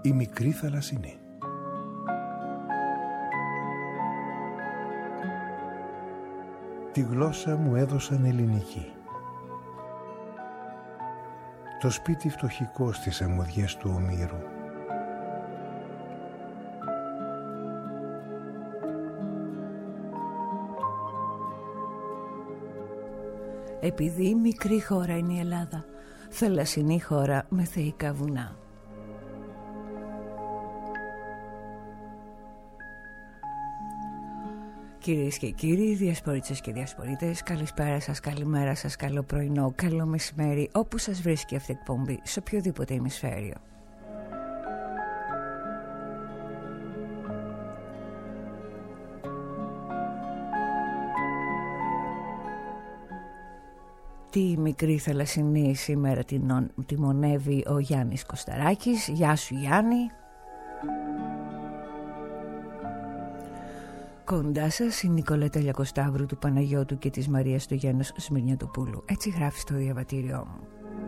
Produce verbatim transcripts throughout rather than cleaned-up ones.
Η μικρή θαλασσινή. Τη γλώσσα μου έδωσαν ελληνική. Το σπίτι φτωχικό στις αμμωδιές του Ομήρου. Επειδή μικρή χώρα είναι η Ελλάδα, θαλασσινή χώρα με θεϊκά βουνά. Κυρίες και κύριοι, διασπορίτες και διασπορίτες, καλησπέρα σας, καλημέρα σας, καλό πρωινό, καλό μεσημέρι, όπου σας βρίσκει αυτή η εκπομπή, σε οποιοδήποτε ημισφαίριο. Τη μικρή θαλασσινή σήμερα την τιμονεύει ο Γιάννης Κωσταράκης. Γεια σου Γιάννη. Κοντά σας η Νικολέτα Λιακοσταύρου, του Παναγιώτου και της Μαρίας του Γένος Σμυρνιατοπούλου. Έτσι γράφει στο διαβατήριό μου.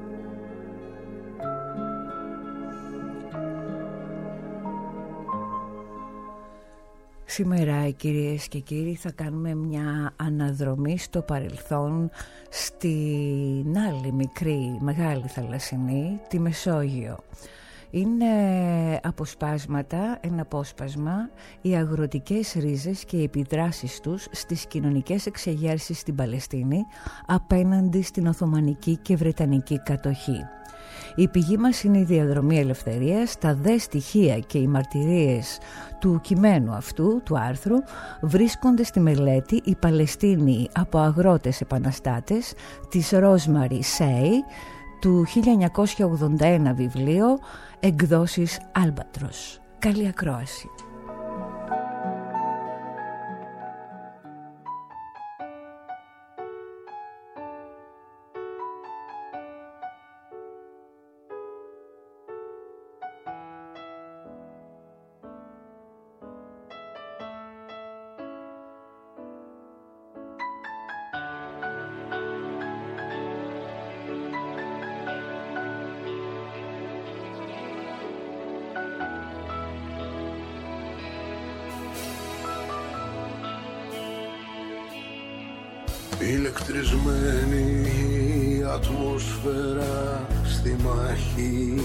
Σήμερα, κυρίες και κύριοι, θα κάνουμε μια αναδρομή στο παρελθόν, στην άλλη μικρή μεγάλη θαλασσινή, τη Μεσόγειο. Είναι αποσπάσματα, ένα απόσπασμα, οι αγροτικές ρίζες και οι επιδράσεις τους στις κοινωνικές εξεγέρσεις στην Παλαιστίνη απέναντι στην Οθωμανική και Βρετανική κατοχή. Η πηγή μας είναι η διαδρομή ελευθερίας. Τα δε στοιχεία και οι μαρτυρίες του κειμένου αυτού, του άρθρου, βρίσκονται στη μελέτη «Η Παλαιστίνη από αγρότες επαναστάτες» της Rosemary Say, του χίλια εννιακόσια ογδόντα ένα βιβλίο, εκδόσεις Albatros. Καλή ακρόαση. Ηλεκτρισμένη η ατμόσφαιρα στη μάχη,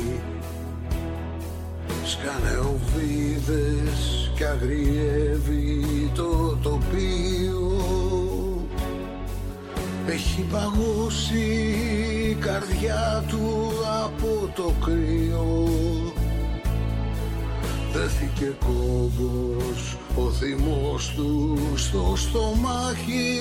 σκάνε οβίδες κι αγριεύει το τοπίο. Έχει παγώσει η καρδιά του από το κρύο. Δέθηκε κόμπος ο θυμός του στο στομάχι.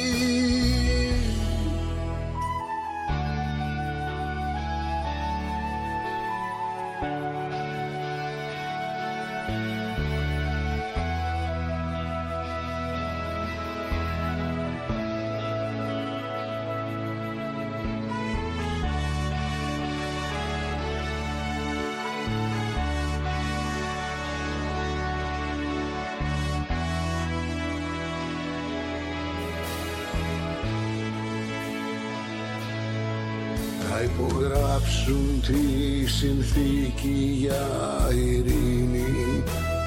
Υπογράψουν τη συνθήκη για ειρήνη.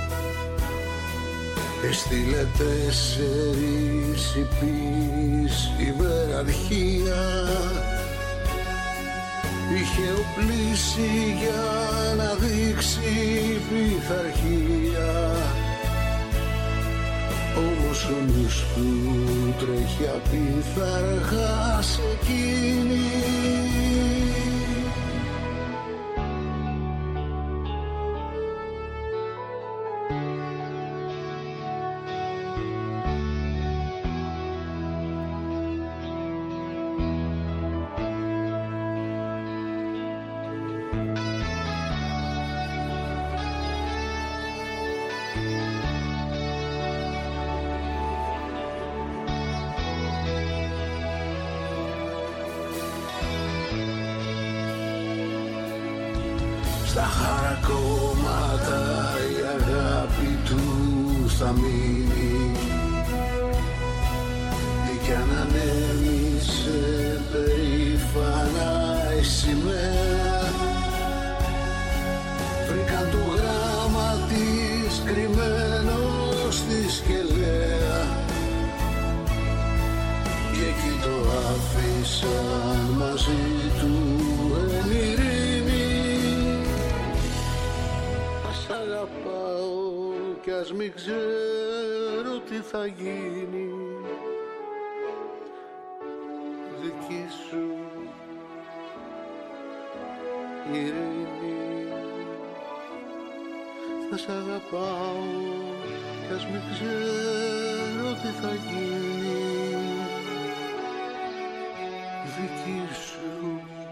Έστειλε τέσσερις υπείς υπεραρχία. Είχε οπλίσει για να δείξει πειθαρχία. Όμως ο νους του τρέχει απίθαργα σε εκείνη. Στα χαρακόμματα η αγάπη του θα μείνει. Τι κι αν ανέμισε περήφανα η σημαία, βρήκαν το γράμμα μαζί του εν ειρήνη. Ας αγαπάω κι ας μην ξέρω τι θα γίνει. Δική σου ειρήνη. Θα σ' αγαπάω κι ας μην ξέρω τι θα γίνει. Δική σου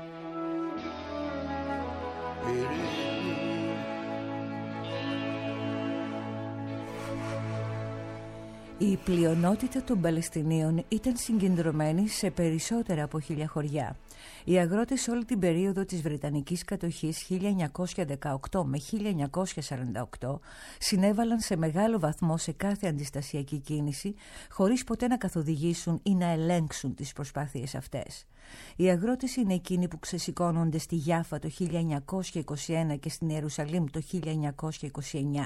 ειρήνη. Η πλειονότητα των Παλαιστινίων ήταν συγκεντρωμένη σε περισσότερα από χίλια χωριά. Οι αγρότες όλη την περίοδο της Βρετανικής κατοχής χίλια εννιακόσια δεκαοκτώ με χίλια εννιακόσια σαράντα οκτώ συνέβαλαν σε μεγάλο βαθμό σε κάθε αντιστασιακή κίνηση, χωρίς ποτέ να καθοδηγήσουν ή να ελέγξουν τις προσπάθειες αυτές. Οι αγρότες είναι εκείνοι που ξεσηκώνονται στη Γιάφα το χίλια εννιακόσια είκοσι ένα και στην Ιερουσαλήμ το χίλια εννιακόσια είκοσι εννιά.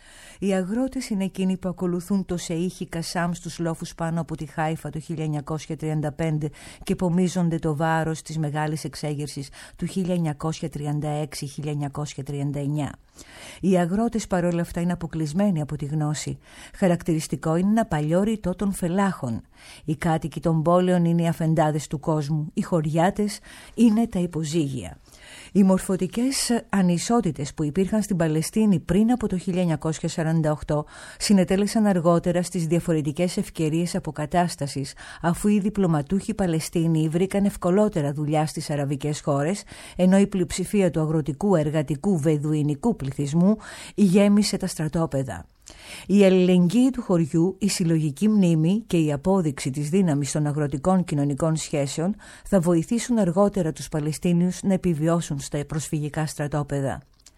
Οι αγρότες είναι εκείνοι που ακολουθούν το Σεΐχι Κασάμ στους λόφους πάνω από τη Χάιφα το χίλια εννιακόσια τριάντα πέντε και πομίζονται το βάρος της μεγάλης εξέγερσης του χίλια εννιακόσια τριάντα έξι με χίλια εννιακόσια τριάντα εννιά. Οι αγρότες παρόλα αυτά είναι αποκλεισμένοι από τη γνώση. Χαρακτηριστικό είναι ένα παλιό ρητό των φελάχων. Οι κάτοικοι των πόλεων είναι οι αφεντάδες του κόσμου. Οι χωριάτες είναι τα υποζύγια. Οι μορφωτικές ανισότητες που υπήρχαν στην Παλαιστίνη πριν από το χίλια εννιακόσια σαράντα οκτώ συνετέλεσαν αργότερα στις διαφορετικές ευκαιρίες αποκατάστασης, αφού οι διπλωματούχοι Παλαιστίνοι βρήκαν ευκολότερα δουλειά στις αραβικές χώρες, ενώ η πλειοψηφία του αγροτικού, εργατικού, βεδουινικού πληθυσμού γέμισε τα στρατόπεδα. Η αλληλεγγύη του χωριού, η συλλογική μνήμη και η απόδειξη της δύναμης των αγροτικών κοινωνικών σχέσεων θα βοηθήσουν αργότερα τους Παλαιστίνιους να επιβιώσουν στα προσφυγικά στρατόπεδα.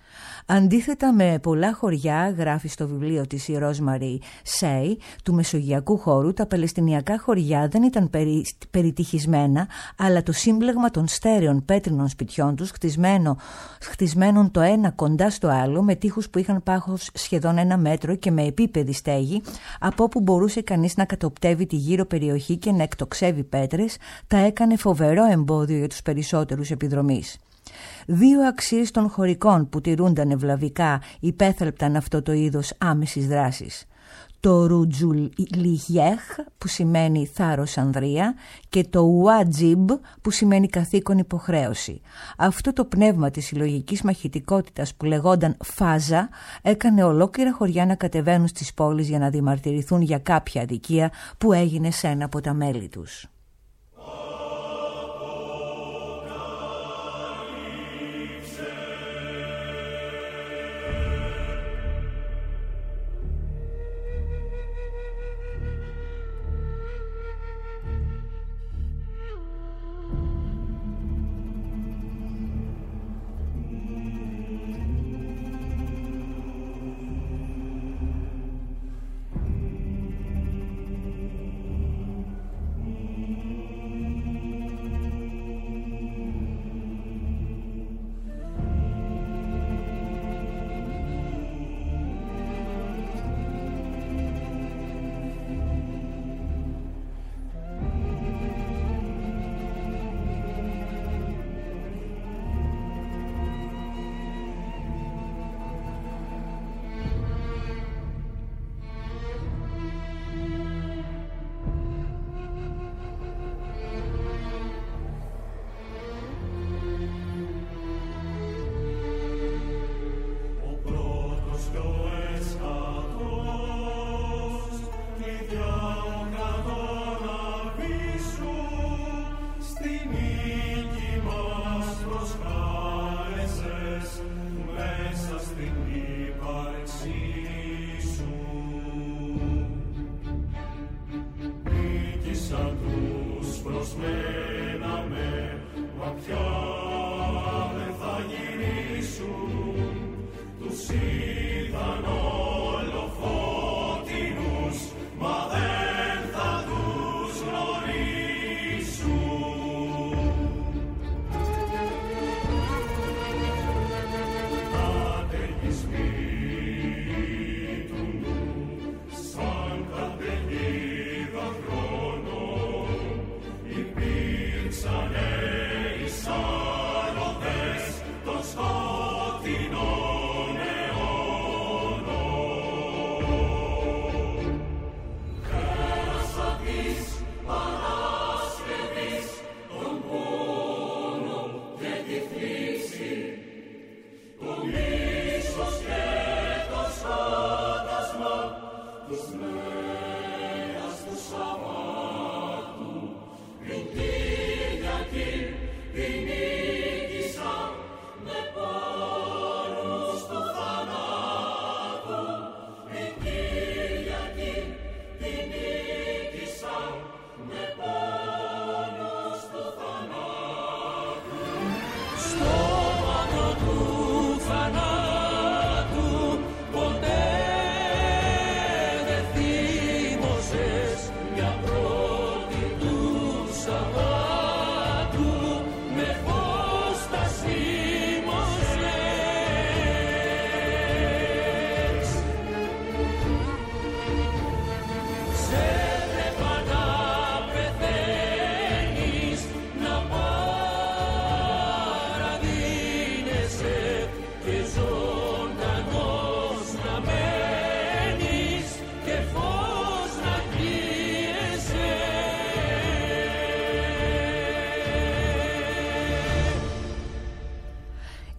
Αντίθετα με πολλά χωριά, γράφει στο βιβλίο της η Ρόσμαρι Σέι, του μεσογειακού χώρου, τα παλαιστινιακά χωριά δεν ήταν περι, περιτυχισμένα, αλλά το σύμπλεγμα των στέρεων πέτρινων σπιτιών τους, χτισμένο, χτισμένων το ένα κοντά στο άλλο, με τείχους που είχαν πάχος σχεδόν ένα μέτρο και με επίπεδη στέγη, από όπου μπορούσε κανείς να κατοπτεύει τη γύρω περιοχή και να εκτοξεύει πέτρες, τα έκανε φοβερό εμπόδιο για τους περισσότερους επιδρομείς. Δύο αξίες των χωρικών που τηρούνταν ευλαβικά υπέθαλπταν αυτό το είδος άμεσης δράσης. Το Ρουτζουλιχιέχ που σημαίνει θάρρος ανδρεία και το Ουάτζιμπ που σημαίνει καθήκον υποχρέωση. Αυτό το πνεύμα της συλλογικής μαχητικότητας που λεγόταν Φάζα έκανε ολόκληρα χωριά να κατεβαίνουν στις πόλεις για να διαμαρτυρηθούν για κάποια αδικία που έγινε σε ένα από τα μέλη τους.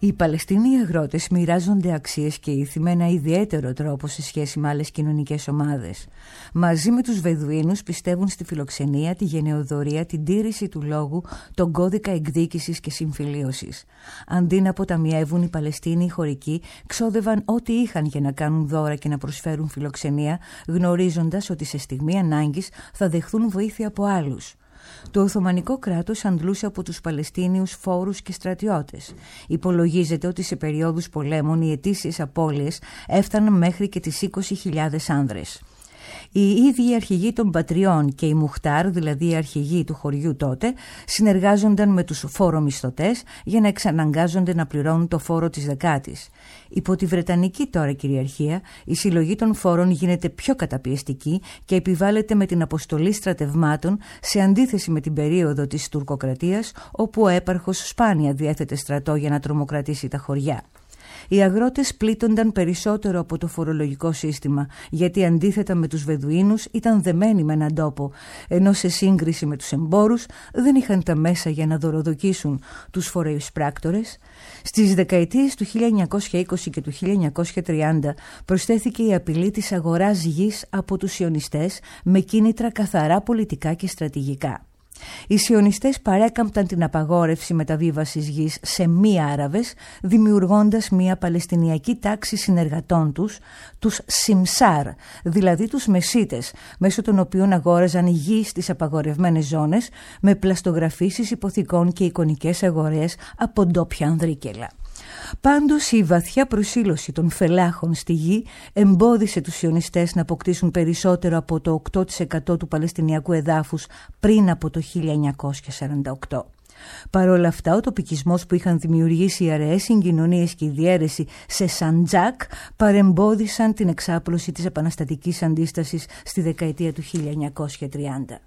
Οι Παλαιστίνοι αγρότες μοιράζονται αξίες και ήθη με ένα ιδιαίτερο τρόπο σε σχέση με άλλες κοινωνικές ομάδες. Μαζί με τους Βεδουίνους πιστεύουν στη φιλοξενία, τη γενεοδορία, την τήρηση του λόγου, τον κώδικα εκδίκησης και συμφιλίωσης. Αντί να αποταμιεύουν, οι Παλαιστίνοι οι χωρικοί ξόδευαν ό,τι είχαν για να κάνουν δώρα και να προσφέρουν φιλοξενία, γνωρίζοντας ότι σε στιγμή ανάγκης θα δεχθούν βοήθεια από άλλους. Το Οθωμανικό κράτος αντλούσε από τους Παλαιστίνιους φόρους και στρατιώτες. Υπολογίζεται ότι σε περιόδους πολέμων οι αιτήσιες απώλειες έφταναν μέχρι και τις είκοσι χιλιάδες άνδρες. Οι ίδιοι αρχηγοί των πατριών και οι Μουχτάρ, δηλαδή οι αρχηγοί του χωριού τότε, συνεργάζονταν με τους φόρομισθωτές για να εξαναγκάζονται να πληρώνουν το φόρο της δεκάτης. Υπό τη Βρετανική τώρα κυριαρχία, η συλλογή των φόρων γίνεται πιο καταπιεστική και επιβάλλεται με την αποστολή στρατευμάτων, σε αντίθεση με την περίοδο της τουρκοκρατίας, όπου ο έπαρχος σπάνια διέθετε στρατό για να τρομοκρατήσει τα χωριά. Οι αγρότες πλήττονταν περισσότερο από το φορολογικό σύστημα, γιατί αντίθετα με τους Βεδουίνους ήταν δεμένοι με έναν τόπο, ενώ σε σύγκριση με τους εμπόρους δεν είχαν τα μέσα για να δωροδοκίσουν τους φορεϊσπράκτορες. Στις δεκαετίες του χίλια εννιακόσια είκοσι και του χίλια εννιακόσια τριάντα προσθέθηκε η απειλή της αγοράς γης από τους Σιωνιστές με κίνητρα καθαρά πολιτικά και στρατηγικά. Οι Σιωνιστές παρέκαμπταν την απαγόρευση μεταβίβασης γης σε μη Άραβες, δημιουργώντας μια παλαιστινιακή τάξη συνεργατών τους, τους Σιμσάρ, δηλαδή τους Μεσίτες, μέσω των οποίων αγόραζαν γη στις απαγορευμένες ζώνες με πλαστογραφίσεις υποθηκών και εικονικές αγορές από ντόπια ανδρίκελα. Πάντως η βαθιά προσήλωση των φελάχων στη γη εμπόδισε τους Σιωνιστές να αποκτήσουν περισσότερο από το οκτώ τοις εκατό του Παλαιστινιακού εδάφους πριν από το χίλια εννιακόσια σαράντα οκτώ. Παρ' όλα αυτά, ο τοπικισμός που είχαν δημιουργήσει οι αραιές συγκοινωνίες και η διαίρεση σε Σαντζάκ παρεμπόδισαν την εξάπλωση της επαναστατικής αντίστασης στη δεκαετία του χίλια εννιακόσια τριάντα.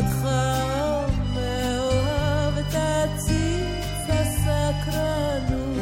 מאוהב תציץ הסקרנות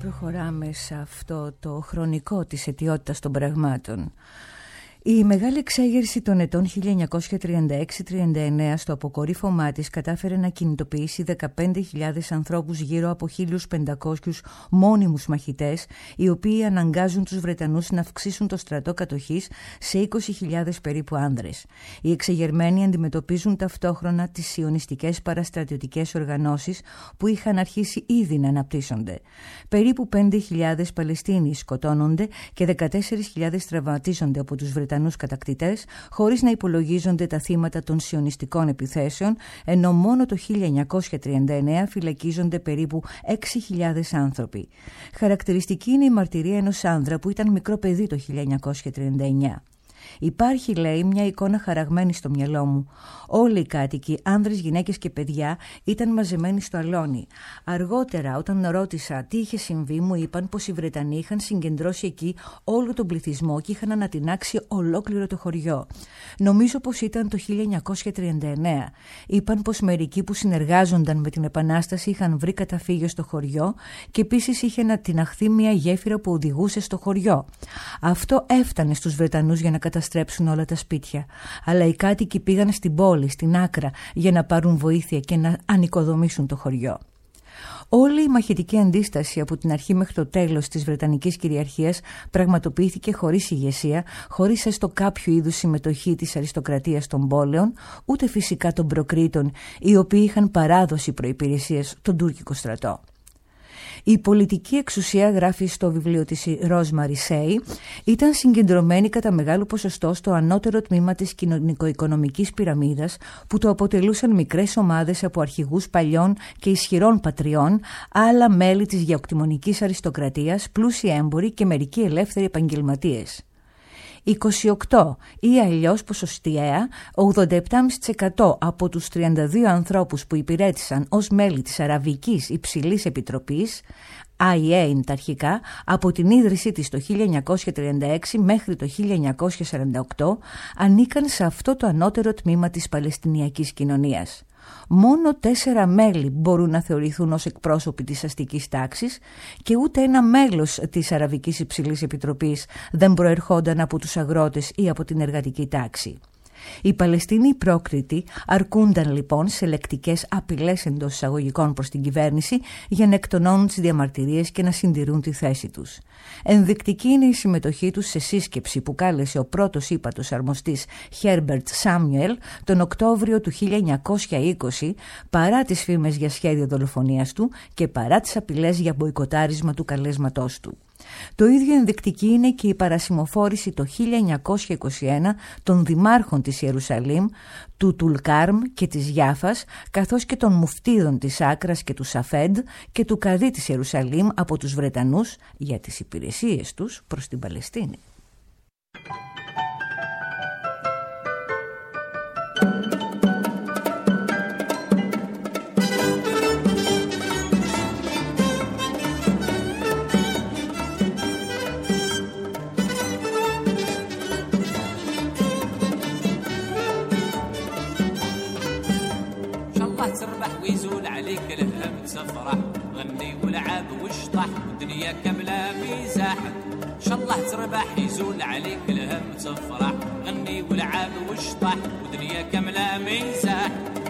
προχωράμε σε αυτό το χρονικό της αιτιότητας των πραγμάτων. Η μεγάλη εξέγερση των ετών χίλια εννιακόσια τριάντα έξι τριάντα εννέα στο αποκορύφωμά της κατάφερε να κινητοποιήσει δεκαπέντε χιλιάδες ανθρώπους γύρω από χίλιους πεντακόσιους μόνιμους μαχητές, οι οποίοι αναγκάζουν τους Βρετανούς να αυξήσουν το στρατό κατοχής σε είκοσι χιλιάδες περίπου άνδρες. Οι εξεγερμένοι αντιμετωπίζουν ταυτόχρονα τις σιωνιστικές παραστρατιωτικές οργανώσεις που είχαν αρχίσει ήδη να αναπτύσσονται. Περίπου πέντε χιλιάδες Παλαιστίνοι σκοτώνονται και δεκατέσσερις χιλιάδες τραυματίζονται από τους Βρετανούς κατακτητές, χωρίς να υπολογίζονται τα θύματα των σιωνιστικών επιθέσεων, ενώ μόνο το χίλια εννιακόσια τριάντα εννέα φυλακίζονται περίπου έξι χιλιάδες άνθρωποι. Χαρακτηριστική είναι η μαρτυρία ενός άνδρα που ήταν μικρό παιδί το χίλια εννιακόσια τριάντα εννέα. Υπάρχει, λέει, μια εικόνα χαραγμένη στο μυαλό μου. Όλοι οι κάτοικοι, άνδρες, γυναίκες και παιδιά, ήταν μαζεμένοι στο αλόνι. Αργότερα, όταν ρώτησα τι είχε συμβεί, μου είπαν πως οι Βρετανοί είχαν συγκεντρώσει εκεί όλο τον πληθυσμό και είχαν ανατινάξει ολόκληρο το χωριό. Νομίζω πως ήταν το χίλια εννιακόσια τριάντα εννέα. Είπαν πως μερικοί που συνεργάζονταν με την Επανάσταση είχαν βρει καταφύγιο στο χωριό και επίσης είχε ανατιναχθεί μια γέφυρα που οδηγούσε στο χωριό. Αυτό έφτανε στους Βρετανούς για να καταστρέψουν όλα τα σπίτια. Αλλά οι κάτοικοι πήγαν στην πόλη, στην Άκρα, για να πάρουν βοήθεια και να ανοικοδομήσουν το χωριό. Όλη η μαχητική αντίσταση από την αρχή μέχρι το τέλος της Βρετανικής κυριαρχίας πραγματοποιήθηκε χωρίς ηγεσία, χωρίς έστω κάποιο είδους συμμετοχή της αριστοκρατίας των πόλεων, ούτε φυσικά των προκρήτων, οι οποίοι είχαν παράδοση προϋπηρεσίας στον τουρκικό στρατό. Η πολιτική εξουσία, γράφει στο βιβλίο της Rosemary Say, ήταν συγκεντρωμένη κατά μεγάλο ποσοστό στο ανώτερο τμήμα της κοινωνικο-οικονομικής πυραμίδας, που το αποτελούσαν μικρές ομάδες από αρχηγούς παλιών και ισχυρών πατριών, άλλα μέλη της γεωκτημονικής αριστοκρατίας, πλούσιοι έμποροι και μερικοί ελεύθεροι επαγγελματίες. είκοσι οκτώ ή αλλιώς ποσοστιαία ογδόντα επτά κόμμα πέντε τοις εκατό από τους τριάντα δύο ανθρώπους που υπηρέτησαν ως μέλη της Αραβικής Υψηλής Επιτροπής, άι έι είναι τα αρχικά, από την ίδρυσή της το χίλια εννιακόσια τριάντα έξι μέχρι το χίλια εννιακόσια σαράντα οκτώ, ανήκαν σε αυτό το ανώτερο τμήμα της Παλαιστινιακής κοινωνίας. Μόνο τέσσερα μέλη μπορούν να θεωρηθούν ως εκπρόσωποι της αστικής τάξης και ούτε ένα μέλος της Αραβικής Υψηλής Επιτροπής δεν προερχόνταν από τους αγρότες ή από την εργατική τάξη. Οι Παλαιστίνοι πρόκριτοι αρκούνταν λοιπόν σε λεκτικές απειλές εντός εισαγωγικών προς την κυβέρνηση για να εκτονώνουν τις διαμαρτυρίες και να συντηρούν τη θέση τους. Ενδεικτική είναι η συμμετοχή τους σε σύσκεψη που κάλεσε ο πρώτος ύπατος αρμοστής Herbert Samuel τον Οκτώβριο του χίλια εννιακόσια είκοσι, παρά τις φήμες για σχέδιο δολοφονίας του και παρά τις απειλές για μποϊκοτάρισμα του καλέσματός του. Το ίδιο ενδεικτική είναι και η παρασημοφόρηση το χίλια εννιακόσια είκοσι ένα των δημάρχων της Ιερουσαλήμ, του Τουλκάρμ και της Γιάφας, καθώς και των μουφτίδων της Άκρας και του Σαφέντ και του Καδί της Ιερουσαλήμ από τους Βρετανούς για τις υπηρεσίες τους προς την Παλαιστίνη. تربح ويزول عليك الهم تفرح غني ولعب واشطح والدنيا كاملة مزاح ان شاء الله تربح يزول عليك الهم تفرح غني ولعب واشطح والدنيا كاملة مزاح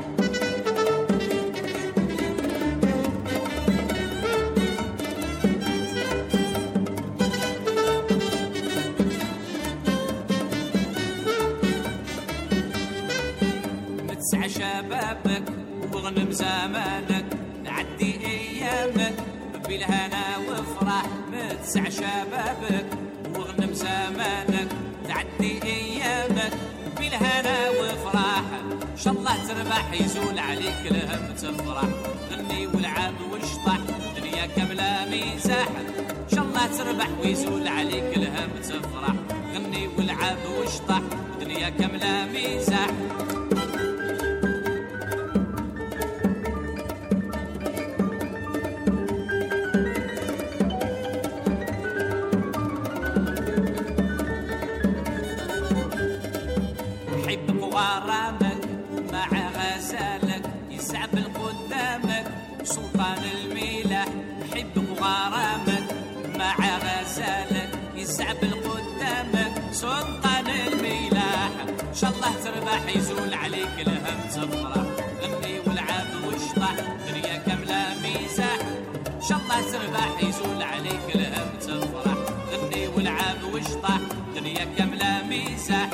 نتسعى شبابك واغنم زمانك نعدي ايامك بالهنا وافرح متسع شبابك واغنم زمانك نعدي ايامك بالهنا وافرح ان شاء الله تربح يزول عليك الهم تفرح غني والعب واشطح الدنيا كامله مزاح ان شاء الله تربح ويزول عليك الهم تفرح غني والعب واشطح الدنيا كامله مزاح غرامك مع غسالك يسعب قدامك سلطان الملاح نحبك وغرامك شاء الله تربح يزول عليك الهم تفرح غني والعاب واشطح دنيا كاملة مزاح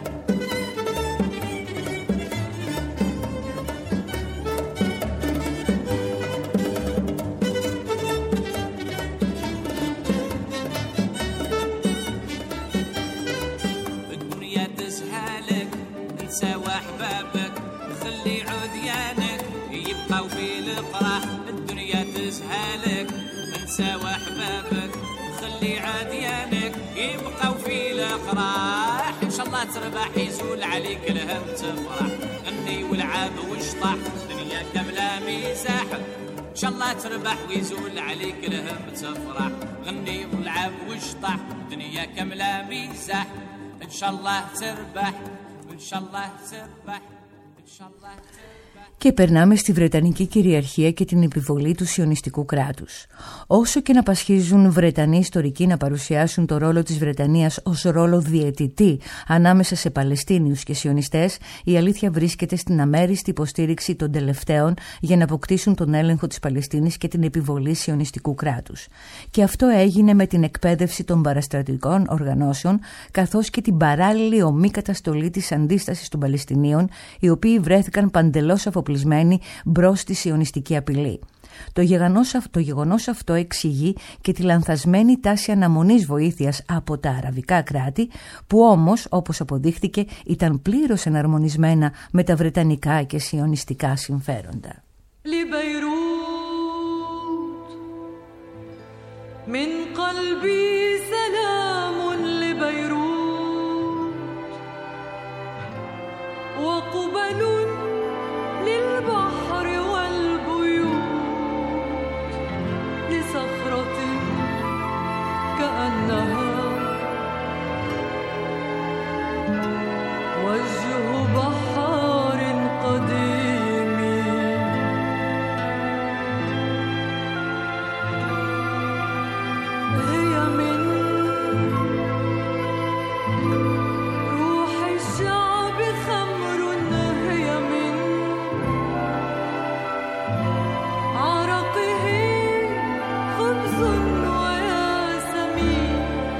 سوا احبابك خلي عاديانك يبقى وفي الافراح ان شاء الله تربح يزول عليك الهم تفرح غني والعاب واشطح دنيا كامله مزاح ان شاء الله تربح ويزول عليك الهم تفرح غني والعاب واشطح دنيا كامله مزاح ان شاء الله تربح ان شاء الله تربح ان شاء الله تربح. Και περνάμε στη Βρετανική κυριαρχία και την επιβολή του σιωνιστικού κράτους. Όσο και να πασχίζουν Βρετανοί ιστορικοί να παρουσιάσουν το ρόλο της Βρετανίας ως ρόλο διαιτητή ανάμεσα σε Παλαιστίνιους και σιωνιστές, η αλήθεια βρίσκεται στην αμέριστη υποστήριξη των τελευταίων για να αποκτήσουν τον έλεγχο της Παλαιστίνης και την επιβολή σιωνιστικού κράτους. Και αυτό έγινε με την εκπαίδευση των παραστρατιωτικών οργανώσεων, καθώς και την παράλληλη ομή καταστολή της αντίστασης των Παλαιστινίων, οι οποίοι βρέθηκαν παντελώς αφοπλισμένοι μπρος στη σιωνιστική απειλή. Το γεγονός, το γεγονός αυτό εξηγεί και τη λανθασμένη τάση αναμονής βοήθειας από τα αραβικά κράτη, που όμως, όπως αποδείχθηκε, ήταν πλήρως εναρμονισμένα με τα βρετανικά και σιωνιστικά συμφέροντα. من قلبي سلام لبيروت وقبل للبحر والبيوت لصخرة كأنها وجه بحار قديم هي من روح الشعب خمر هي من عرقه خبز وياسمين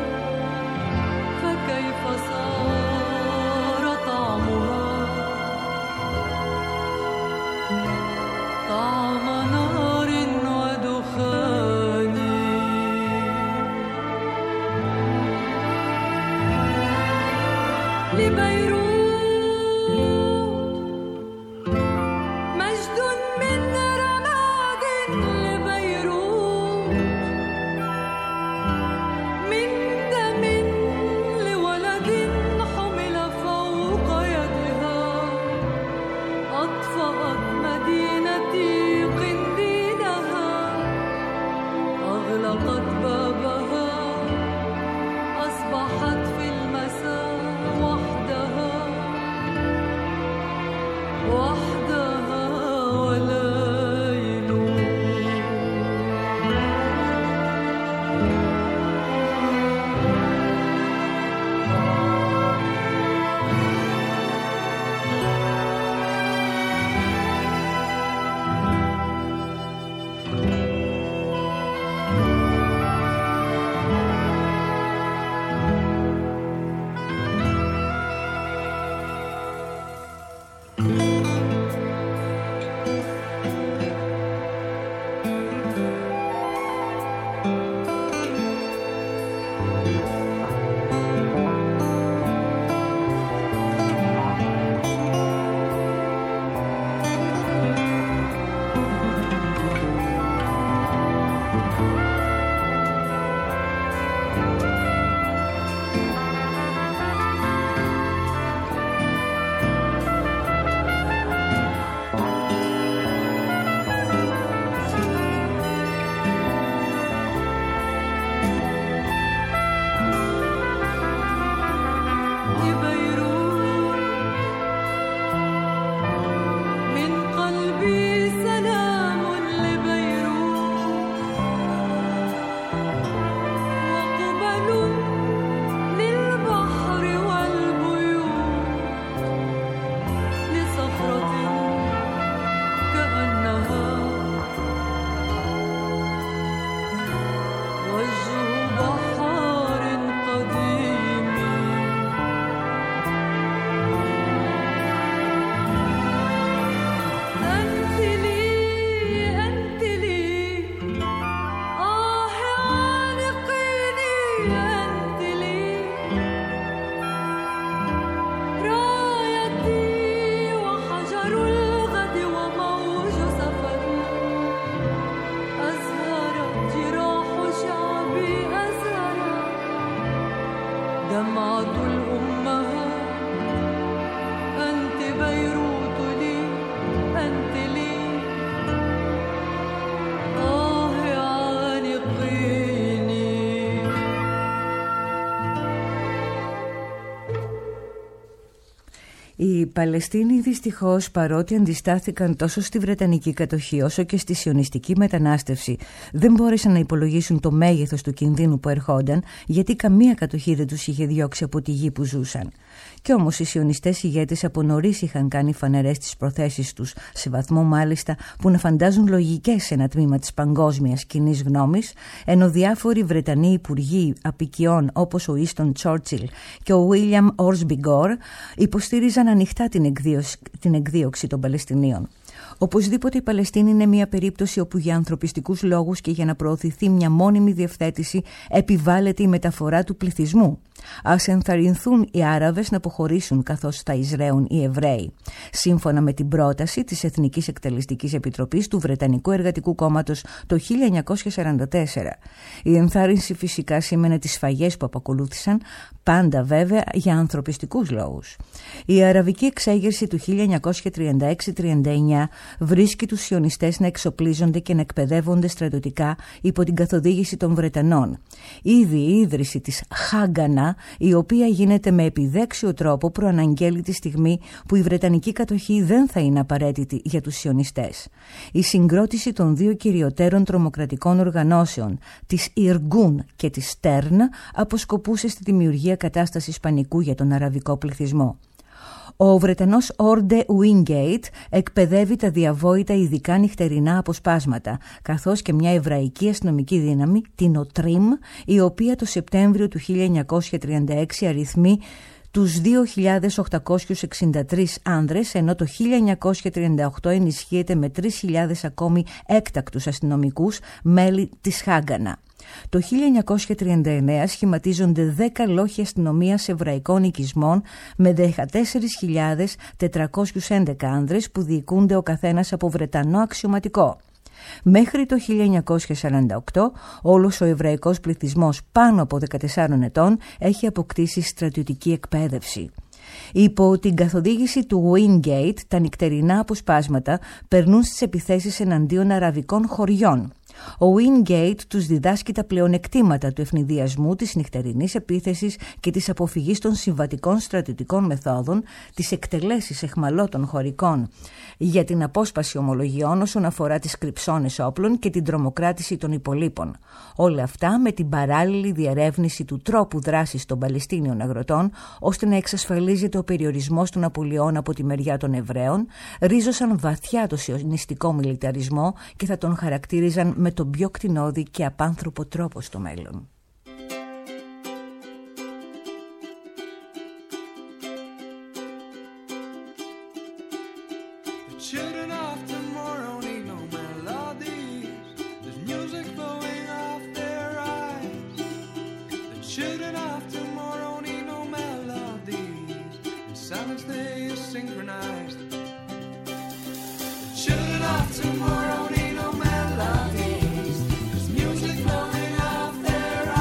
فكيف صار طعمها طعم نار ودخان لبيروت مجد من رماد لبيروت من دم لولد حمل فوق يدها أطفأت مدينتي قنديلها أغلقت بابها أصبحت في المساء وحدها وحدها وليل Οι Παλαιστίνοι δυστυχώς, παρότι αντιστάθηκαν τόσο στη Βρετανική κατοχή όσο και στη σιωνιστική μετανάστευση, δεν μπόρεσαν να υπολογίσουν το μέγεθος του κινδύνου που ερχόταν, γιατί καμία κατοχή δεν τους είχε διώξει από τη γη που ζούσαν. Κι όμως οι σιωνιστές ηγέτες από νωρίς είχαν κάνει φανερές τις προθέσεις τους, σε βαθμό μάλιστα που να φαντάζουν λογικές σε ένα τμήμα της παγκόσμιας κοινής γνώμης, ενώ διάφοροι Βρετανοί υπουργοί απικιών όπως ο Ίστον Τσόρτσιλ και ο Βίλιαμ Όρσμπι Γκορ υποστήριζαν ανοιχτά την εκδίωξη, την εκδίωξη των Παλαιστινίων. Οπωσδήποτε η Παλαιστίνη είναι μια περίπτωση όπου για ανθρωπιστικούς λόγους και για να προωθηθεί μια μόνιμη διευθέτηση επιβάλλεται η μεταφορά του πληθυσμού. Ας ενθαρρυνθούν οι Άραβες να αποχωρήσουν καθώς θα εισραίουν οι Εβραίοι. Σύμφωνα με την πρόταση της Εθνικής Εκτελεστικής Επιτροπής του Βρετανικού Εργατικού Κόμματος το χίλια εννιακόσια σαράντα τέσσερα. Η ενθάρρυνση φυσικά σήμαινε τις σφαγές που απακολούθησαν, πάντα βέβαια για ανθρωπιστικούς λόγους. Η αραβική εξέγερση του χίλια εννιακόσια τριάντα έξι τριάντα εννιά βρίσκει τους σιωνιστές να εξοπλίζονται και να εκπαιδεύονται στρατιωτικά υπό την καθοδήγηση των Βρετανών. Ήδη η ίδρυση της Χάγκανα, η οποία γίνεται με επιδέξιο τρόπο, προαναγγέλει τη στιγμή που η Βρετανική κατοχή δεν θα είναι απαραίτητη για τους σιωνιστές. Η συγκρότηση των δύο κυριωτέρων τρομοκρατικών οργανώσεων, της Ιργκούν και της Στέρν, αποσκοπούσε στη δημιουργία κατάστασης πανικού για τον αραβικό πληθυσμό. Ο Βρετανός Όρντε Ουίνγκέιτ εκπαιδεύει τα διαβόητα ειδικά νυχτερινά αποσπάσματα, καθώς και μια εβραϊκή αστυνομική δύναμη, την ΟΤΡΙΜ, η οποία το Σεπτέμβριο του χίλια εννιακόσια τριάντα έξι αριθμεί τους δύο χιλιάδες οκτακόσιους εξήντα τρεις άνδρες, ενώ το χίλια εννιακόσια τριάντα οκτώ ενισχύεται με τρεις χιλιάδες ακόμη έκτακτους αστυνομικούς μέλη της Χάγκανα. Το χίλια εννιακόσια τριάντα εννέα σχηματίζονται δέκα λόχοι αστυνομίας εβραϊκών οικισμών με δεκατέσσερις χιλιάδες τετρακόσιους έντεκα άνδρες που διοικούνται ο καθένας από Βρετανό αξιωματικό. Μέχρι το χίλια εννιακόσια σαράντα οκτώ όλος ο εβραϊκός πληθυσμός πάνω από δεκατεσσάρων ετών έχει αποκτήσει στρατιωτική εκπαίδευση. Υπό την καθοδήγηση του Wingate, τα νυχτερινά αποσπάσματα περνούν στις επιθέσεις εναντίον αραβικών χωριών. Ο Wingate τους διδάσκει τα πλεονεκτήματα του ευνηδιασμού, της νυχτερινής επίθεσης και της αποφυγής των συμβατικών στρατιωτικών μεθόδων, τις εκτελέσεις εχμαλώτων χωρικών για την απόσπαση ομολογιών όσον αφορά τις κρυψώνες όπλων και την τρομοκράτηση των υπολείπων. Όλα αυτά με την παράλληλη διερεύνηση του τρόπου δράσης των Παλαιστίνιων αγροτών, ώστε να εξασφαλίζεται ο περιορισμός των απολειών από τη μεριά των Εβραίων, ρίζωσαν βαθιά το σιωνιστικό μιλιταρισμό και θα τον χαρακτήριζαν με τον πιο κτηνώδη και απάνθρωπο τρόπο στο μέλλον. Tomorrow need no melodies. There's music flowing off their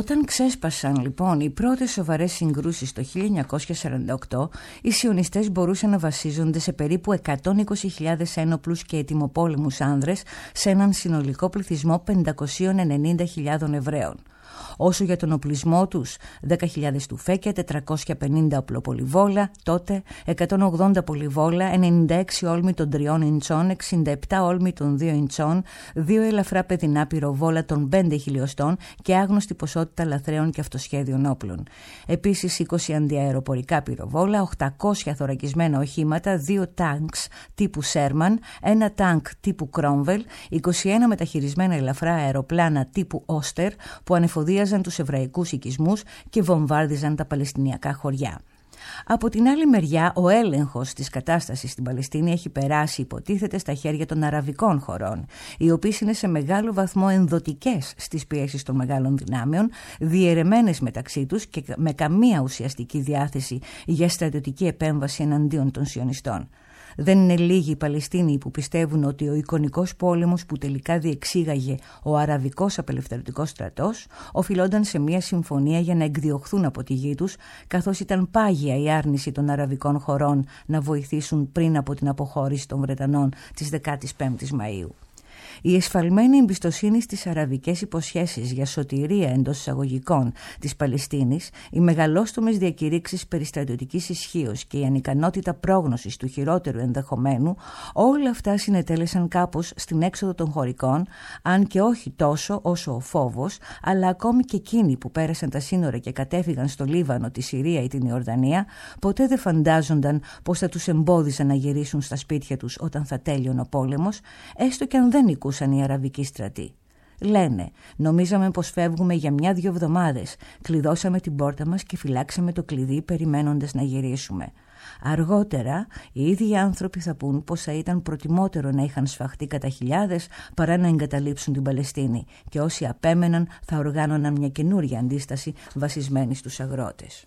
Όταν ξέσπασαν λοιπόν οι πρώτες σοβαρές συγκρούσεις το χίλια εννιακόσια σαράντα οκτώ, οι σιωνιστές μπορούσαν να βασίζονται σε περίπου εκατόν είκοσι χιλιάδες ένοπλους και ετοιμοπόλεμους άνδρες σε έναν συνολικό πληθυσμό πεντακόσιες ενενήντα χιλιάδες Εβραίων. Όσο για τον οπλισμό τους, δέκα χιλιάδες τουφέκια, τετρακόσια πενήντα οπλοπολιβόλα, τότε εκατόν ογδόντα πολυβόλα, ενενήντα έξι όλμοι των τριών ιντσών, εξήντα επτά όλμοι των δύο ιντσών, δύο ελαφρά παιδινά πυροβόλα των πέντε χιλιοστών και άγνωστη ποσότητα λαθρέων και αυτοσχέδιων όπλων. Επίσης είκοσι αντιαεροπορικά πυροβόλα, οκτακόσια θωρακισμένα οχήματα, δύο τάγκς τύπου Σέρμαν, ένα τάγκ τύπου Κρόμβελ, είκοσι ένα μεταχειρισμένα ελαφρά αεροπλάνα τύπου Όστερ που ανεφοδίαζαν τους εβραϊκούς οικισμούς και βομβάρδιζαν τα παλαιστινιακά χωριά. Από την άλλη μεριά, ο έλεγχος της κατάστασης στην Παλαιστίνη έχει περάσει, υποτίθεται, στα χέρια των αραβικών χωρών, οι οποίες είναι σε μεγάλο βαθμό ενδοτικές στις πιέσεις των μεγάλων δυνάμεων, διαιρεμένες μεταξύ τους και με καμία ουσιαστική διάθεση για στρατιωτική επέμβαση εναντίον των σιωνιστών. Δεν είναι λίγοι οι Παλαιστίνοι που πιστεύουν ότι ο εικονικός πόλεμος που τελικά διεξήγαγε ο Αραβικός Απελευθερωτικός Στρατός οφειλόταν σε μια συμφωνία για να εκδιωχθούν από τη γη τους, καθώς ήταν πάγια η άρνηση των αραβικών χωρών να βοηθήσουν πριν από την αποχώρηση των Βρετανών της δεκάτης πέμπτης Μαΐου. Η εσφαλμένη εμπιστοσύνη στις αραβικές υποσχέσεις για σωτηρία εντός εισαγωγικών της Παλαιστίνης, οι μεγαλόστομες διακηρύξεις περί στρατιωτικής ισχύως και η ανικανότητα πρόγνωσης του χειρότερου ενδεχομένου, όλα αυτά συνετέλεσαν κάπως στην έξοδο των χωρικών, αν και όχι τόσο όσο ο φόβος, αλλά ακόμη και εκείνοι που πέρασαν τα σύνορα και κατέφυγαν στο Λίβανο, τη Συρία ή την Ιορδανία, ποτέ δεν φαντάζονταν πως θα τους εμπόδιζαν να γυρίσουν στα σπίτια τους όταν θα τέλειωνε ο πόλεμος, έστω και αν δεν νικούσαν οι αραβικοί στρατοί. Λένε, νομίζαμε πως φεύγουμε για μια-δυο εβδομάδες, κλειδώσαμε την πόρτα μας και φυλάξαμε το κλειδί περιμένοντας να γυρίσουμε. Αργότερα, οι ίδιοι άνθρωποι θα πούν πως θα ήταν προτιμότερο να είχαν σφαχτεί κατά χιλιάδες παρά να εγκαταλείψουν την Παλαιστίνη και όσοι απέμεναν θα οργάνωναν μια καινούρια αντίσταση βασισμένη στους αγρότες.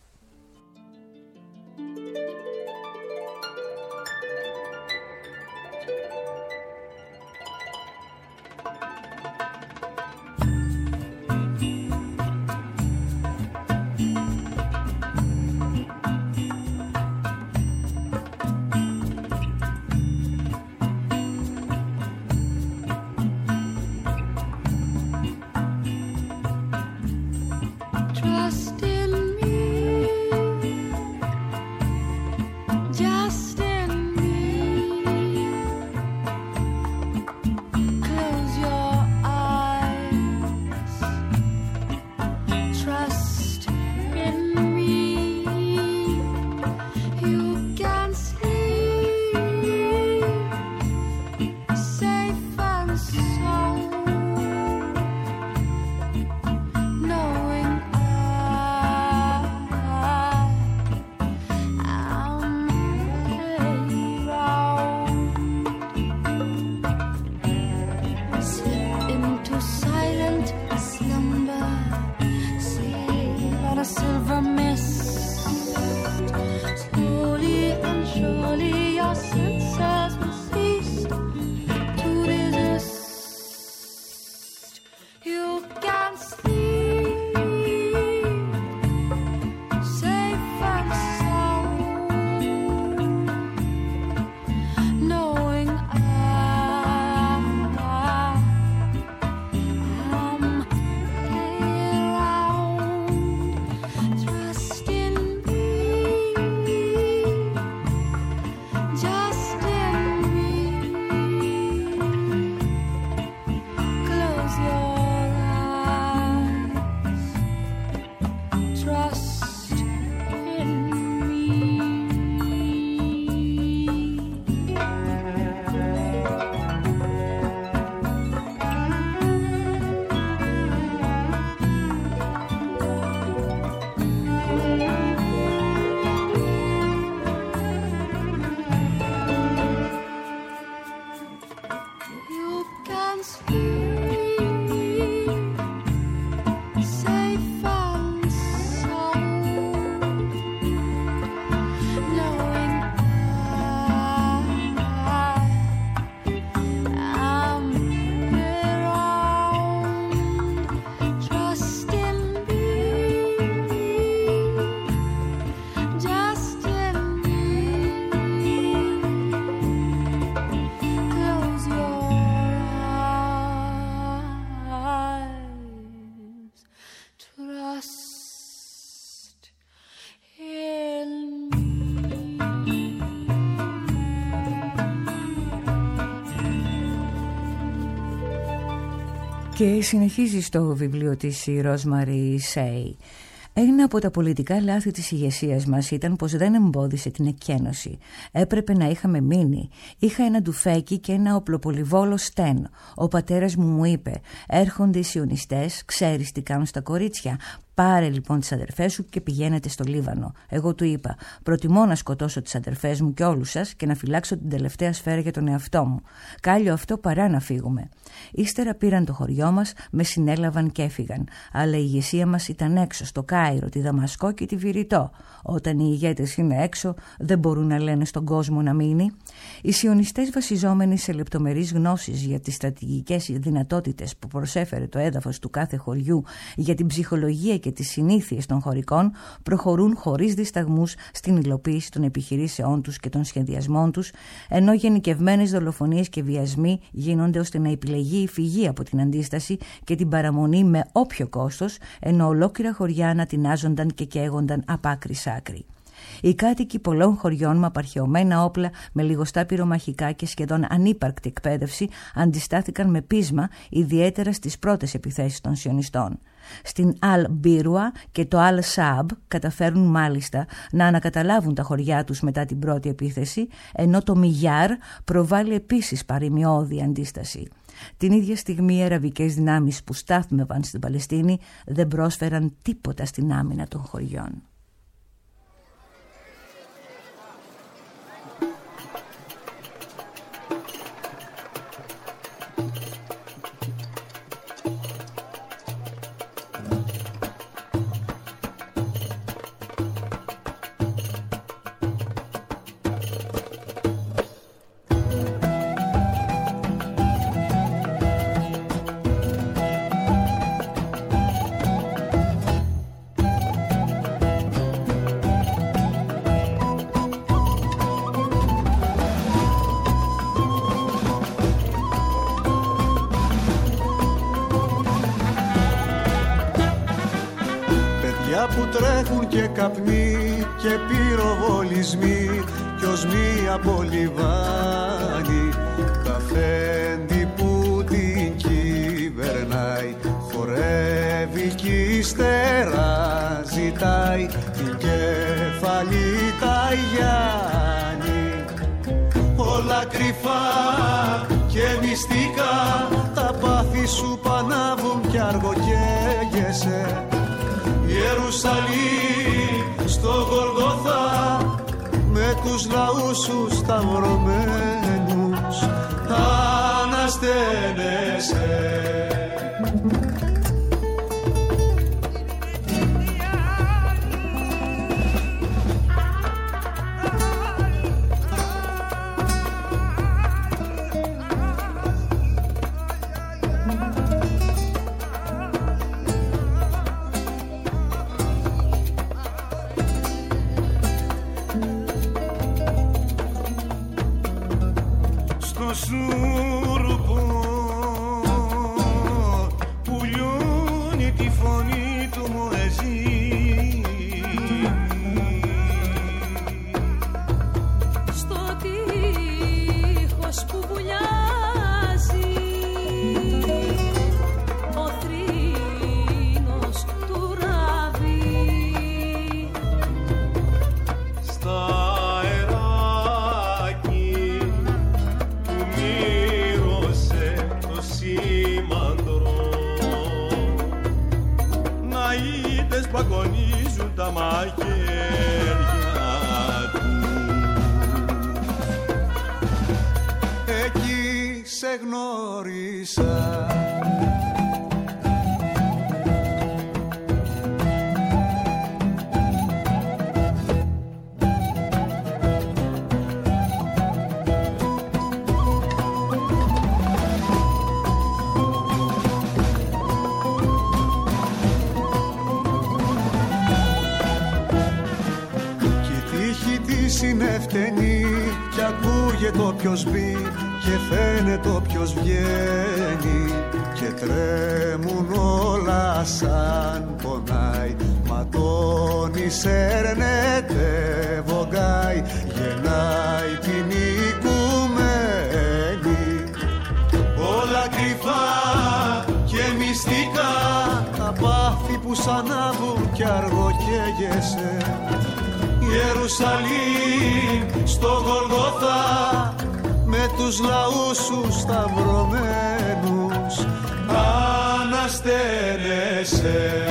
Knowing I Και συνεχίζει στο βιβλίο της η Rosemary Say. Ένα από τα πολιτικά λάθη της ηγεσίας μας ήταν πως δεν εμπόδισε την εκκένωση. Έπρεπε να είχαμε μείνει. Είχα ένα ντουφέκι και ένα οπλοπολιβόλο στέν. Ο πατέρας μου μου είπε: έρχονται οι σιωνιστές, ξέρεις τι κάνουν στα κορίτσια. Πάρε λοιπόν τις αδερφές σου και πηγαίνετε στο Λίβανο. Εγώ του είπα: προτιμώ να σκοτώσω τις αδερφές μου και όλους σας και να φυλάξω την τελευταία σφαίρα για τον εαυτό μου. Κάλιο αυτό παρά να φύγουμε. Ύστερα πήραν το χωριό μας, με συνέλαβαν και έφυγαν. Αλλά η ηγεσία μας ήταν έξω, στο Κάιρο, τη Δαμασκό και τη Βηρητό. Όταν οι ηγέτες είναι έξω, δεν μπορούν να λένε στον κόσμο να μείνει. Οι σιωνιστές, βασιζόμενοι σε λεπτομερείς γνώσεις για τις στρατηγικές δυνατότητες που προσέφερε το έδαφος του κάθε χωριού, για την ψυχολογία και τις συνήθειες των χωρικών, προχωρούν χωρίς δισταγμούς στην υλοποίηση των επιχειρήσεών τους και των σχεδιασμών τους, ενώ γενικευμένες δολοφονίες και βιασμοί γίνονται ώστε να επιλεγεί η φυγή από την αντίσταση και την παραμονή με όποιο κόστος, ενώ ολόκληρα χωριά ανατινάζονταν και καίγονταν απ' άκρη σ' άκρη. Οι κάτοικοι πολλών χωριών με απαρχαιωμένα όπλα, με λιγοστά πυρομαχικά και σχεδόν ανύπαρκτη εκπαίδευση, αντιστάθηκαν με πείσμα, ιδιαίτερα στις πρώτες επιθέσεις των σιωνιστών. Στην Αλ-Μπίρουα και το Αλ-Σαμπ καταφέρουν μάλιστα να ανακαταλάβουν τα χωριά τους μετά την πρώτη επίθεση, ενώ το Μιγιάρ προβάλλει επίσης παρημιώδη αντίσταση. Την ίδια στιγμή οι αραβικές δυνάμεις που στάθμευαν στην Παλαιστίνη δεν πρόσφεραν τίποτα στην άμυνα των χωριών. Που τρέχουν και καπνοί και πυροβολισμοί κι ως μία πολυβάνη καφέντη που την κυβερνάει χορεύει κι ύστερα ζητάει την κεφαλή τα Γιάννη. Όλα κρυφά και μυστικά τα πάθη σου πανάβουν κι αργοκαίγεσαι. Ιερουσαλήμ στο Γολγοθά με τους λαούς σου σταυρωμένους ανασταίνεσαι. Κι ακούγεται όποιος μπει και φαίνεται όποιος βγαίνει και τρέμουν όλα σαν πονάει. Ματώνει, σέρνεται, βογκάει, γεννάει την οικουμένη. Όλα κρυφά και φως ανάβουν κι αργοκαίγεσαι. Ιερουσαλήμ στο Γολγοθά, με τους λαούς σου σταυρωμένους ανασταίνεσαι.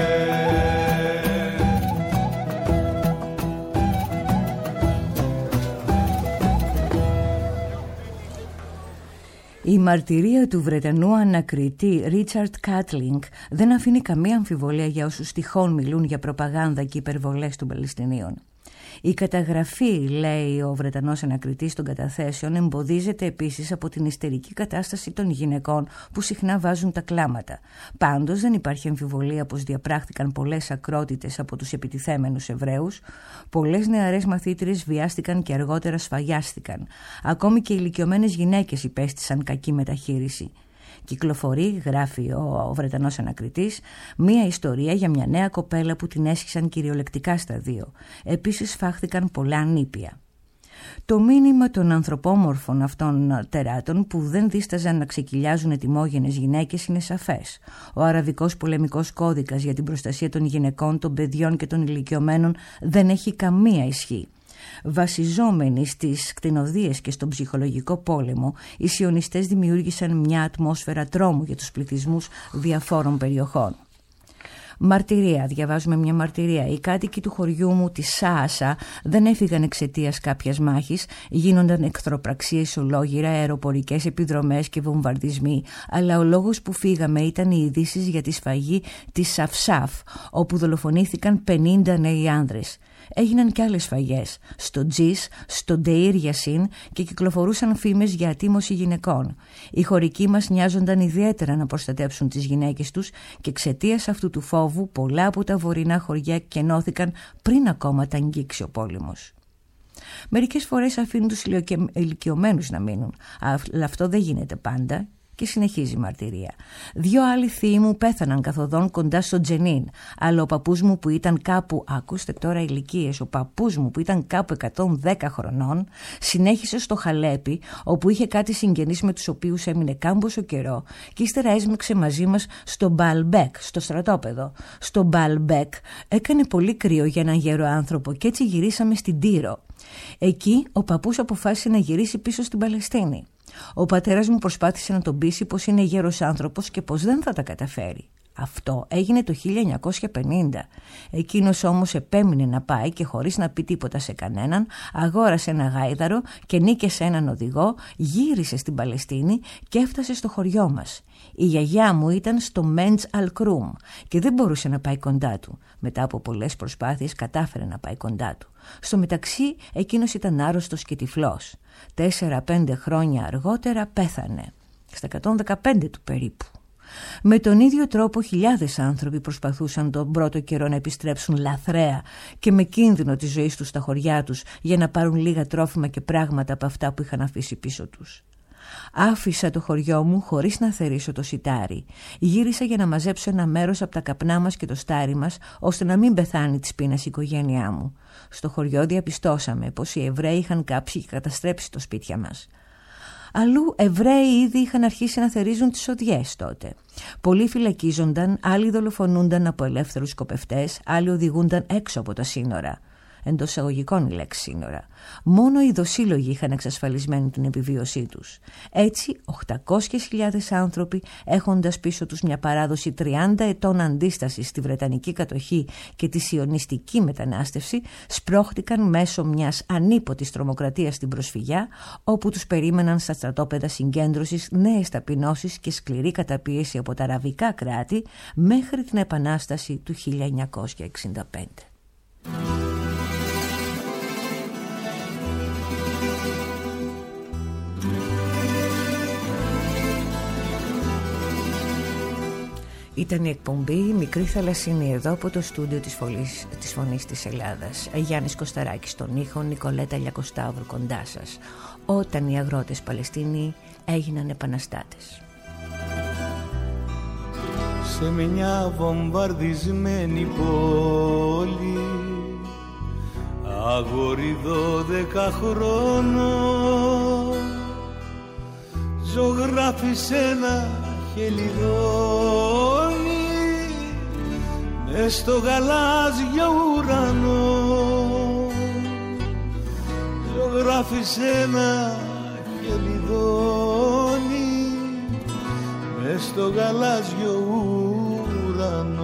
Η μαρτυρία του Βρετανού ανακριτή Ρίτσαρντ Κάτλινγκ δεν αφήνει καμία αμφιβολία για όσους τυχόν μιλούν για προπαγάνδα και υπερβολές των Παλαιστινίων. Η καταγραφή, λέει ο Βρετανός ανακριτής των καταθέσεων, εμποδίζεται επίσης από την ιστερική κατάσταση των γυναικών που συχνά βάζουν τα κλάματα. Πάντως δεν υπάρχει αμφιβολία πως διαπράχθηκαν πολλές ακρότητες από τους επιτιθέμενους Εβραίους. Πολλές νεαρές μαθήτριες βιάστηκαν και αργότερα σφαγιάστηκαν. Ακόμη και ηλικιωμένες γυναίκες υπέστησαν κακή μεταχείριση. Κυκλοφορεί, γράφει ο Βρετανός ανακριτής, μία ιστορία για μια νέα κοπέλα που την έσχισαν κυριολεκτικά στα δύο. Επίσης φάχθηκαν πολλά νήπια. Το μήνυμα των ανθρωπόμορφων αυτών τεράτων, που δεν δίσταζαν να ξεκυλιάζουν ετοιμόγενες γυναίκες, είναι σαφές. Ο Αραβικός πολεμικός κώδικας για την προστασία των γυναικών, των παιδιών και των ηλικιωμένων δεν έχει καμία ισχύ. Βασιζόμενοι στις κτηνοδίες και στον ψυχολογικό πόλεμο, οι σιωνιστές δημιούργησαν μια ατμόσφαιρα τρόμου για τους πληθυσμούς διαφόρων περιοχών. Μαρτυρία, διαβάζουμε μια μαρτυρία. Οι κάτοικοι του χωριού μου της Σάασα δεν έφυγαν εξαιτίας κάποιας μάχης, γίνονταν εχθροπραξίες ολόγυρα, αεροπορικές επιδρομές και βομβαρδισμοί, αλλά ο λόγος που φύγαμε ήταν οι ειδήσεις για τη σφαγή της Σαφσάφ, όπου δολοφονήθηκαν πενήντα νέοι άνδρες. Έγιναν και άλλες σφαγές στο Τζις, στο Ντεΐρ Γιασίν και κυκλοφορούσαν φήμες για ατίμωση γυναικών. Οι χωρικοί μας νοιάζονταν ιδιαίτερα να προστατέψουν τις γυναίκες τους και εξαιτίας αυτού του φόβου πολλά από τα βορεινά χωριά κενώθηκαν πριν ακόμα τα αγγίξει ο πόλεμος. Μερικές φορές αφήνουν τους ηλικιωμένους να μείνουν, αλλά αυτό δεν γίνεται πάντα. Και συνεχίζει η μαρτυρία. Δύο άλλοι θείοι μου πέθαναν καθοδόν κοντά στο Τζενίν, αλλά ο παππούς μου που ήταν κάπου, ακούστε τώρα ηλικίες, ο παππούς μου που ήταν κάπου εκατόν δέκα χρονών, συνέχισε στο Χαλέπι, όπου είχε κάτι συγγενείς με τους οποίους έμεινε κάμποσο καιρό, και ύστερα έσμιξε μαζί μας στο Μπαλμπέκ, στο στρατόπεδο. Στο Μπαλμπέκ έκανε πολύ κρύο για έναν γέρο άνθρωπο και έτσι γυρίσαμε στην Τύρο. Εκεί ο παππούς αποφάσισε να γυρίσει πίσω στην Παλαιστίνη. Ο πατέρας μου προσπάθησε να τον πείσει πως είναι γέρος άνθρωπος και πως δεν θα τα καταφέρει. Αυτό έγινε το χίλια εννιακόσια πενήντα. Εκείνος όμως επέμεινε να πάει και χωρίς να πει τίποτα σε κανέναν, αγόρασε ένα γάιδαρο και νίκησε έναν οδηγό, γύρισε στην Παλαιστίνη και έφτασε στο χωριό μας. Η γιαγιά μου ήταν στο Μέντς Αλκρούμ και δεν μπορούσε να πάει κοντά του. Μετά από πολλές προσπάθειες κατάφερε να πάει κοντά του. Στο μεταξύ εκείνος ήταν άρρωστος και τυφλός. Τέσσερα πέντε χρόνια αργότερα πέθανε, στα εκατόν δεκαπέντε του περίπου. Με τον ίδιο τρόπο χιλιάδες άνθρωποι προσπαθούσαν τον πρώτο καιρό να επιστρέψουν λαθρέα και με κίνδυνο της ζωής τους στα χωριά τους για να πάρουν λίγα τρόφιμα και πράγματα από αυτά που είχαν αφήσει πίσω τους. Άφησα το χωριό μου χωρίς να θερήσω το σιτάρι. Γύρισα για να μαζέψω ένα μέρος από τα καπνά μας και το στάρι μας, ώστε να μην πεθάνει της πείνας η οικογένειά μου. Στο χωριό διαπιστώσαμε πως οι Εβραίοι είχαν κάψει και καταστρέψει το σπίτια μας. Αλλού Εβραίοι ήδη είχαν αρχίσει να θερίζουν τις οδιές τότε. Πολλοί φυλακίζονταν, άλλοι δολοφονούνταν από ελεύθερους σκοπευτές, άλλοι οδηγούνταν έξω από τα σύνορα. Εντός εισαγωγικών η λέξη σύνορα. Μόνο οι δοσύλλογοι είχαν εξασφαλισμένη την επιβίωσή τους. Έτσι, οκτακόσιες χιλιάδες άνθρωποι, έχοντας πίσω τους μια παράδοση τριάντα ετών αντίστασης στη Βρετανική κατοχή και τη σιωνιστική μετανάστευση, σπρώχτηκαν μέσω μιας ανίποτης τρομοκρατίας στην προσφυγιά, όπου τους περίμεναν στα στρατόπεδα συγκέντρωσης νέες ταπεινώσεις και σκληρή καταπίεση από τα αραβικά κράτη μέχρι την Επανάσταση του χίλια εννιακόσια εξήντα πέντε. Ήταν η εκπομπή Μικρή Θαλασσινή εδώ από το στούντιο της, φωλής, της Φωνής της Ελλάδας. Γιάννης Κωσταράκης στον ήχο, Νικολέτα Λιακοσταύρου κοντά σας. Όταν οι αγρότες Παλαιστίνοι έγιναν επαναστάτες. Σε μια βομβαρδισμένη πόλη, αγόρι δώδεκα χρόνων, ζωγράφησε ένα χελιδόνι μες στο γαλάζιο ουρανό ζωγράφισε ένα χελιδόνι μες στο γαλάζιο ουρανό.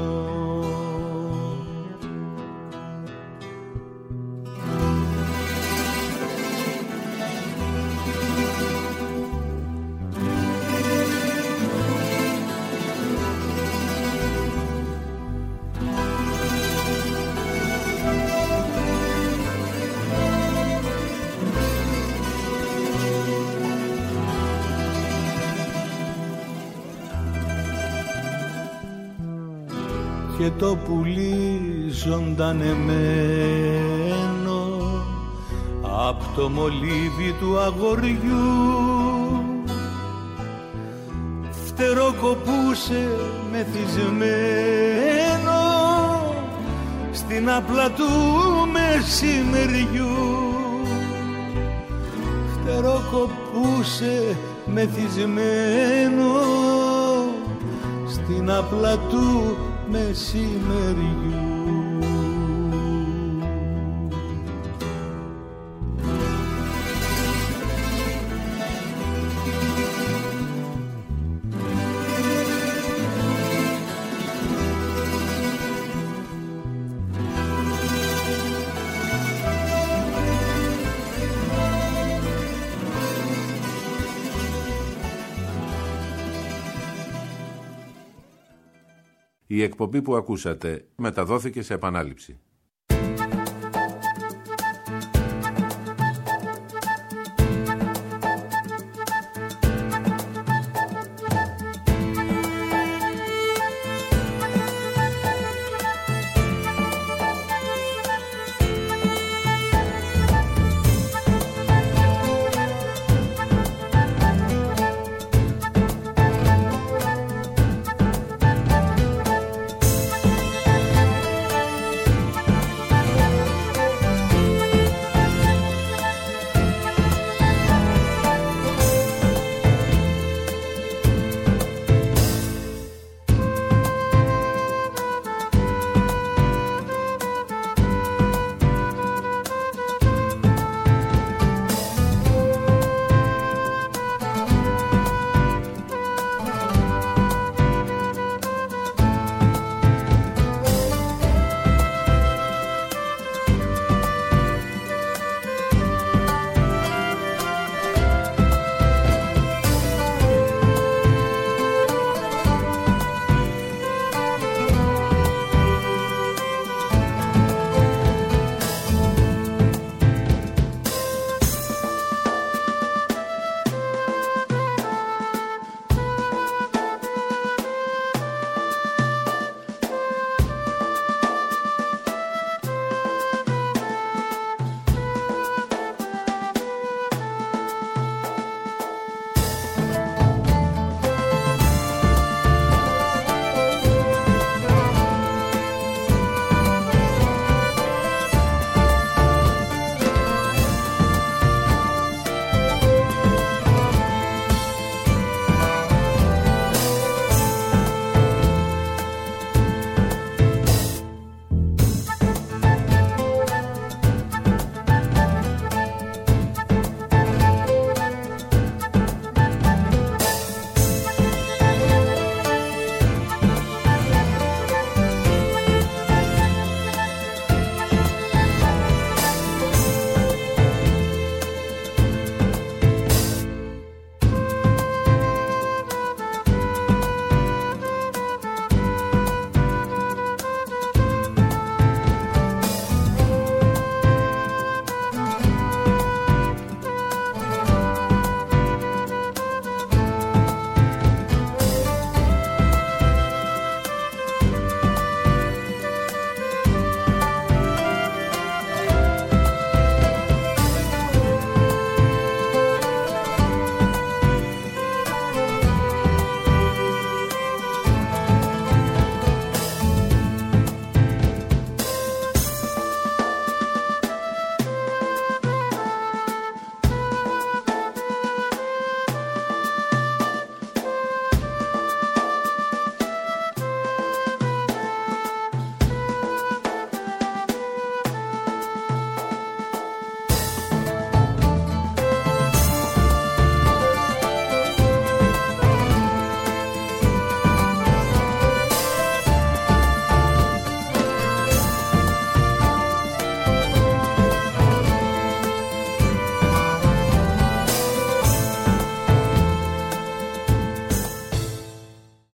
Και το πουλί ζωντανεμένο απ' το μολύβι του αγοριού φτεροκοπούσε μεθυσμένο στην άπλα του μεσημεριού. Φτεροκοπούσε μεθυσμένο στην άπλα του μεσημεριού. Η εκπομπή που ακούσατε μεταδόθηκε σε επανάληψη.